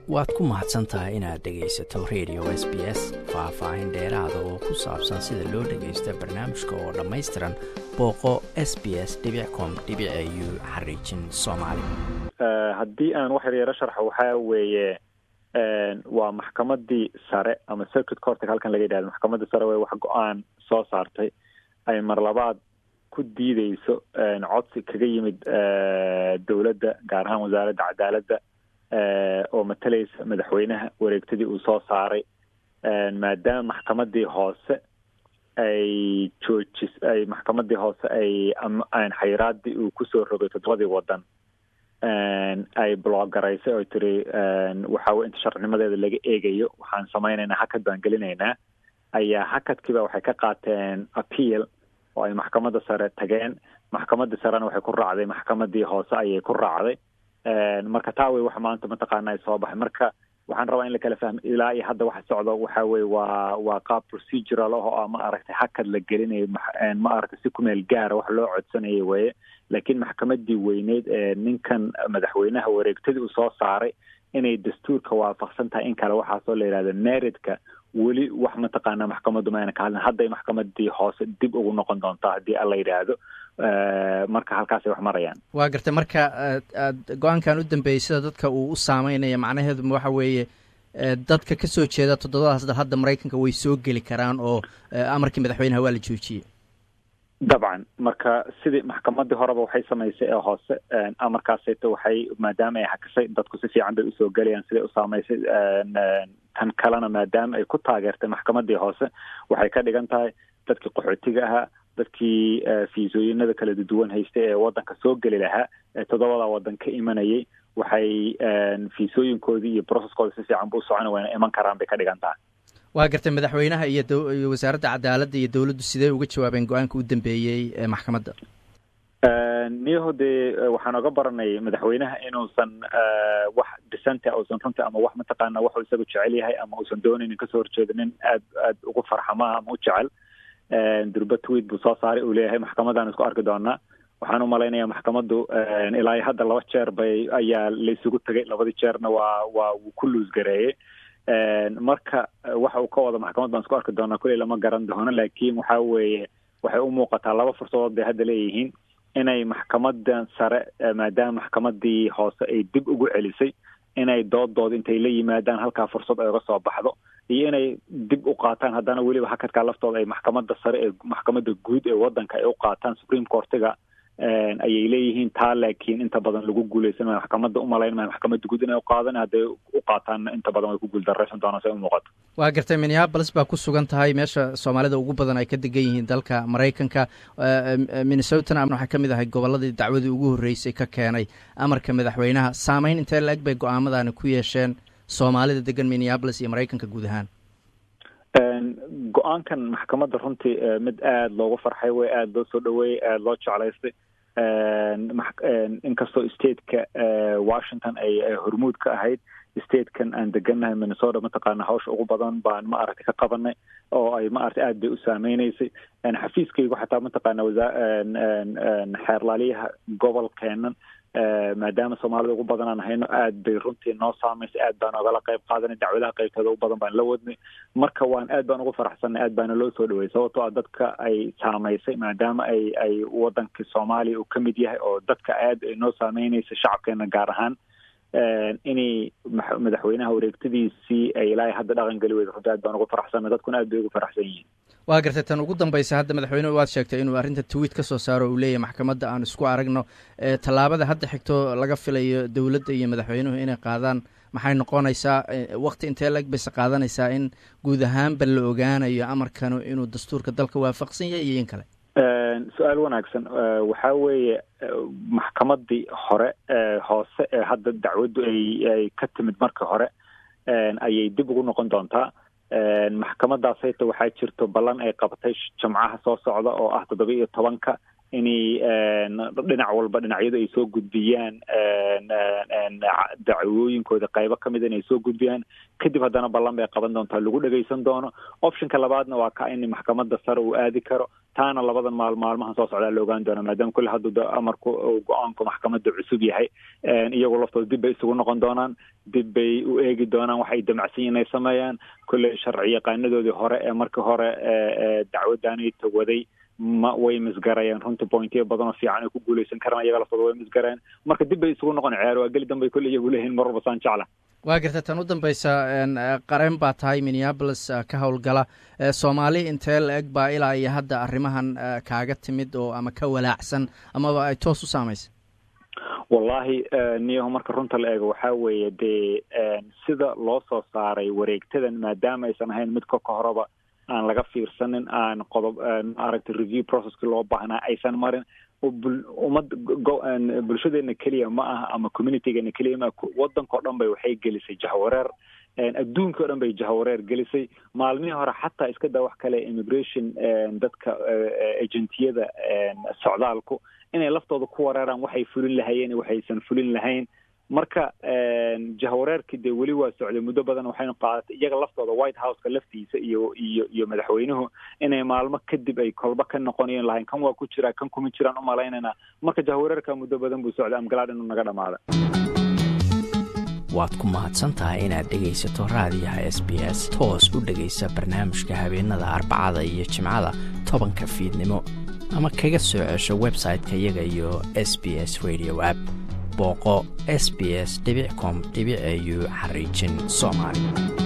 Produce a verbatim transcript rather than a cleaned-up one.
waad ku mahadsan tahay inaad dhegaysato radio S B S. faahfaahin dheeraada oo ku saabsan sida loo dhagaysta barnaamijka oo dhammaystiran booqo s b s dot com dot a u xariijin soomaali. haddii aan wax yar sharxo waxaa weeye waa maxkamadii sare ama circuit court halkan laga yiraahdo maxkamadii sare way wax go'aan soo saartay ay mar labaad ku diideyso codsi kaga yimid dawladda gaar ahaan wasaaradda cadaaladda oo matalaysa madaxweynaha wareegtadii uu soo saaray maadaama maxkamadii hoose ay joojis ay maxkamadii hoose ay aan xayiraadii uu kusoo rogay toddobadii wadan ay bloggaraysay oo tiri waxa weeye inta sharcinimadeeda laga eegayo waxaan samaynaynaa hakad baan gelinaynaa ayaa hakadkiiba waxay ka qaateen appeal oo ay maxkamadda sare tageen maxkamadda sarena waxay ku raacday maxkamadii hoose ayay ku raacday marka taa way wax maanta mataqaana ay soo baxay marka waxaan rabaa in la kala fahmo ilaa iyo hadda waxa socdo waxa weeye waa waa qaab procedural oo ma aragtay hakad la gelinayo ma aragtay si ku meel gaar wax loo codsanayo weeye laakiin maxkamadii weyneed ee ninkan madaxweynaha wareegtadii uu soo saaray inay dastuurka waafaqsan tahay in kale waxaa soo la yiraahdo meritka weli wax mataqaana maxkamaddu ma ayna ka hadlin hadday maxkamadii hoose dib ugu noqon doontaa haddii alla yidhaahdo marka halkaasay wax marayaan. waa gartay marka aad go-aankan u dambeeyey sida dadka uu u saameynaya macnaheedu waxa weeye dadka ka soo jeeda toddobadaas dal hadda maraykanka way soo geli karaan oo amarkii madaxweynaha waa la joojiyey. dabcan marka sidii maxkamadii horeba waxay samaysay ee hoose amarkaasayto waxay maadaama ay hakisay dadku si fiican bay usoo gelayaan siday u saamaysay tan kalena maadaama ay ku taageertay maxkamadii hoose waxay ka dhigan tahay dadkii qaxootiga ahaa dadkii fiisooyinada kala duwan haystay ee wadanka soo geli lahaa ee toddobada wadan ka imanayay waxay fiisooyinkoodii iyo processkooda si fiican buu socon wayna iman karaan bay ka dhigan tahay. waa gartay madaxweynaha iyo wasaaradda cadaaladda iyo dawladdu sidee uga jawaabeen go-aanka u dambeeyey ee maxkamadda? niyaho dee waxaan oga baranay madaxweynaha inuusan wax dhisanta uusan runta ama wax mataqaana waxuu isagu jecel yahay ama uusan doonaynin kasoo horjeedanin aad aad ugu farxama ama u jecel durba tweet buu soo saaray uu leeyahay maxkamadaan isku arki doonaa waxaan u malaynayaa maxkamaddu ilaa hadda laba jeer bay ayaa la isugu tagay labadii jeerna waa waa wuu ku luusgareeyey marka waxa uu ka wada maxkamad baan isku arki doonaa kuley lama garan doono laakiin waxa weeye waxay u muuqataa laba fursadood bay hadda leeyihiin inay maxkamadan sare maadaama maxkamadii hoose ay dib ugu celisay inay doodooda intay la yimaadaan halkaa fursad ay uga soo baxdo iyo inay dib u qaataan haddana weliba hakadkaa laftooda ay maxkamadda sare ee maxkamadda guud ee wadanka ay u qaataan supreme courtiga ayay leeyihiin taa laakiin inta badan lagu guuleysan maayo maxkamadda umalayn maayo maxkamadda guud inay u qaadan hadday u qaataanna inta badan way ku guuldarraysan doonaan say u muuqato. waa gartay minneapolis baa ku sugan tahay meesha soomaalida ugu badan ay ka degan yihiin dalka maraykanka minnesotana waxay ka mid ahay gobolladii dacwadii ugu horreysay ka keenay amarka madaxweynaha saameyn intee la-eg bay go-aamadaani ku yeesheen soomaalida degan minneapolis iyo maraykanka guud ahaan? go-aankan maxkamadda runtii mid aada loogu farxay way aada loo soo dhaweeyey aada loo jeclaystay inkastoo stateka washington ay hormuud ka ahayd statekan aan degannahay minnesota mataqaana hawsha ugu badan baan ma aragtay ka qabanay oo ay ma aragtay aada bay u saameyneysay xafiiskaygu xataa mataqaana wasaa xeerlaaliyaha gobolkeenan maadaama soomaalida ugu badan aan hayno aad bay runtii noo saameysay aad baan ogala qayb qaadanay dacwadaha qaybtooda ugu badan baan la wadnay marka waan aad baan ugu faraxsanay aad baana loo soo dhaweeyey sababtoo ah dadka ay saameysay maadaama ay ay wadankii soomaaliya uu ka mid yahay oo dadka aad ay noo saameyneysay shacabkeena gaar ahaan inay madaxweynaha wareegtadiisii ay ilaahay hadda dhaqan geli weyda runtii aad baan ugu faraxsanay dadkuna aad bay ugu faraxsan yihiin. waa gartay tan ugu dambaysa hadda madaxweynuhu waad sheegtay inuu arrinta tweet ka soo saaro uu leeyahay maxkamadda aan isku aragno tallaabada hadda xigto laga filayo dawladda iyo madaxweynuhu inay qaadaan maxay noqonaysaa waqti intee lag bayse qaadanaysaa in guud ahaanba la ogaanayo amarkanu inuu dastuurka dalka waafaqsan yahay iyo in kale? su-aal wanaagsan waxaa weeye maxkamadii hore hoose ee hadda dacwaddu ay ay ka timid markii hore ayay dib ugu noqon doontaa maxkamadaas hayta waxaa jirto ballan ay qabatay jamcaha soo socda oo ah toddoba iyo tobanka inay dhinac walba dhinacyadu ay soo gudbiyaan dacwooyinkooda qaybo ka mid inay soo gudbiyaan kadib haddana ballan bay qaban doontaa lagu dhegaysan doono optionka labaadna waa ka in maxkamadda sare uu aadi karo taana labadan maal maalmahan soo socdaa la ogaan doona maadaama kulle hadduu amarku go-aanku maxkamadda cusub yahay iyagu laftooda dib bay isugu noqon doonaan dib bay u eegi doonaan waxay damacsan yihin inay sameeyaan kulle sharci yaqaanadoodii hore ee markii hore dacwaddaanay tawaday ma way misgarayeen runtii pointiyo badanoo fiican ay ku guuleysan karaan iyaga laftooda way misgareen marka dib bay isugu noqon ceer waa geli danbay kulle iyagu leeyihin mar walba saan jecla waa garta tan u dambaysa qareen baa tahay minneapolis ka howlgala soomaali intee la-eg baa ilaa iyo hadda arrimahan kaaga timid oo ama ka walaacsan amaba ay toos u saamaysa wallahi niyaho marka runta la eego waxaa weeye dee sida loo soo saaray wareegtadan maadaama aysan ahayn mid koka horeba aan laga fiirsanin aan qodob maaragtay review processki loo baahnaa aysan marin ummad bulshadeena keliya ma aha ama communitygeena keliya ma waddanka o dhan bay waxay gelisay jahwareer adduunka o dhan bay jahwareer gelisay maalmihii hore xataa iska daa wax kale immigration dadka agentiyada socdaalku inay laftooda ku wareeraan waxay fulin lahayeen waxaysan fulin lahayn marka jahwareerkii dee weli waa socday muddo badan waxaynu qaadatay iyaga laftooda white houseka laftiisa iyo iyo iyo madaxweynuhu inay maalmo kadib ay kolba ka noqonayen lahayn kan waa ku jiraa kan kuma jiraan u malaynayna marka jahwareerka muddo badan buu socday amgalaad inuu naga dhamaada waad ku mahadsan tahay inaad dhegaysato raadiyaha s b s toos u dhegaysa barnaamijka habeenada arbacada iyo jimcada tobanka fiidnimo ama kaga soo cesho website-ka iyaga iyo s b s radio app booqo s b s dot com dot a u xariijin soomaali